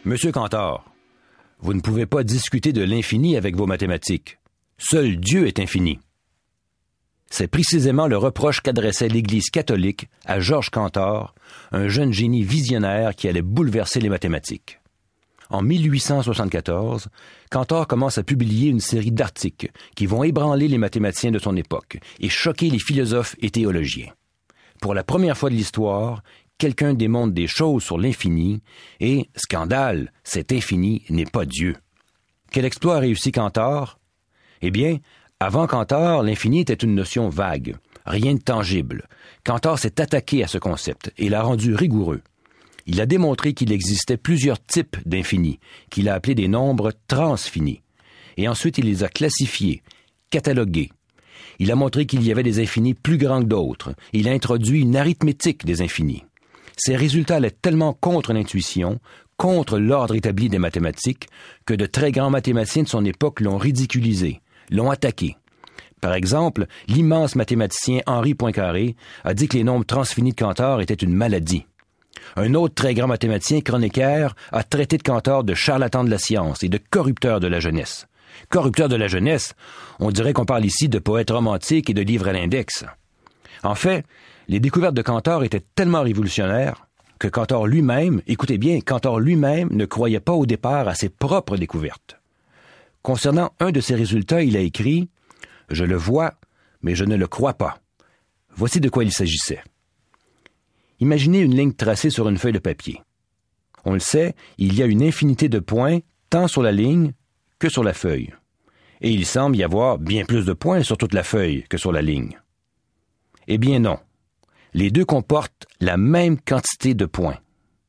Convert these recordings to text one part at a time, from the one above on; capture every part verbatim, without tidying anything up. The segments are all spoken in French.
Monsieur Cantor, vous ne pouvez pas discuter de l'infini avec vos mathématiques. Seul Dieu est infini. C'est précisément le reproche qu'adressait l'Église catholique à Georges Cantor, un jeune génie visionnaire qui allait bouleverser les mathématiques. En mille huit cent soixante-quatorze, Cantor commence à publier une série d'articles qui vont ébranler les mathématiciens de son époque et choquer les philosophes et théologiens. Pour la première fois de l'histoire, quelqu'un démontre des choses sur l'infini et, scandale, cet infini n'est pas Dieu. Quel exploit a réussi Cantor? Eh bien, avant Cantor, l'infini était une notion vague, rien de tangible. Cantor s'est attaqué à ce concept et l'a rendu rigoureux. Il a démontré qu'il existait plusieurs types d'infinis, qu'il a appelés des nombres transfinis. Et ensuite, il les a classifiés, catalogués. Il a montré qu'il y avait des infinis plus grands que d'autres. Il a introduit une arithmétique des infinis. Ces résultats allaient tellement contre l'intuition, contre l'ordre établi des mathématiques, que de très grands mathématiciens de son époque l'ont ridiculisé, l'ont attaqué. Par exemple, l'immense mathématicien Henri Poincaré a dit que les nombres transfinis de Cantor étaient une maladie. Un autre très grand mathématicien, Kronecker, a traité de Cantor de charlatan de la science et de corrupteur de la jeunesse. Corrupteur de la jeunesse, on dirait qu'on parle ici de poètes romantiques et de livres à l'index. En fait, les découvertes de Cantor étaient tellement révolutionnaires que Cantor lui-même, écoutez bien, Cantor lui-même ne croyait pas au départ à ses propres découvertes. Concernant un de ses résultats, il a écrit « Je le vois, mais je ne le crois pas ». Voici de quoi il s'agissait. Imaginez une ligne tracée sur une feuille de papier. On le sait, il y a une infinité de points tant sur la ligne que sur la feuille. Et il semble y avoir bien plus de points sur toute la feuille que sur la ligne. Eh bien non. Les deux comportent la même quantité de points.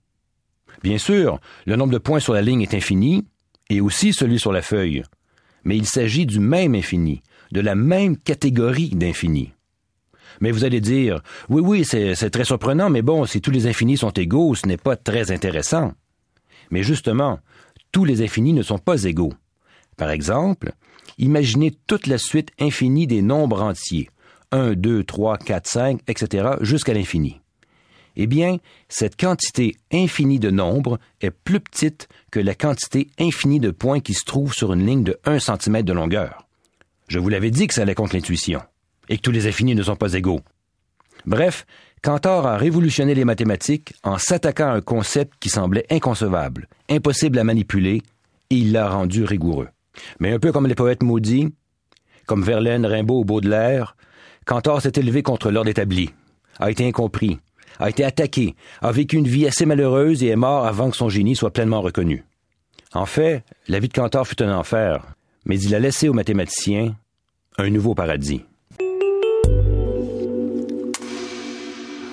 Bien sûr, le nombre de points sur la ligne est infini, et aussi celui sur la feuille. Mais il s'agit du même infini, de la même catégorie d'infini. Mais vous allez dire, oui, oui, c'est, c'est très surprenant, mais bon, si tous les infinis sont égaux, ce n'est pas très intéressant. Mais justement, tous les infinis ne sont pas égaux. Par exemple, imaginez toute la suite infinie des nombres entiers, un, deux, trois, quatre, cinq, et cetera, jusqu'à l'infini. Eh bien, cette quantité infinie de nombres est plus petite que la quantité infinie de points qui se trouvent sur une ligne de un centimètre de longueur. Je vous l'avais dit que ça allait contre l'intuition, et que tous les infinis ne sont pas égaux. Bref, Cantor a révolutionné les mathématiques en s'attaquant à un concept qui semblait inconcevable, impossible à manipuler, et il l'a rendu rigoureux. Mais un peu comme les poètes maudits, comme Verlaine, Rimbaud ou Baudelaire, Cantor s'est élevé contre l'ordre établi, a été incompris, a été attaqué, a vécu une vie assez malheureuse et est mort avant que son génie soit pleinement reconnu. En fait, la vie de Cantor fut un enfer, mais il a laissé aux mathématiciens un nouveau paradis.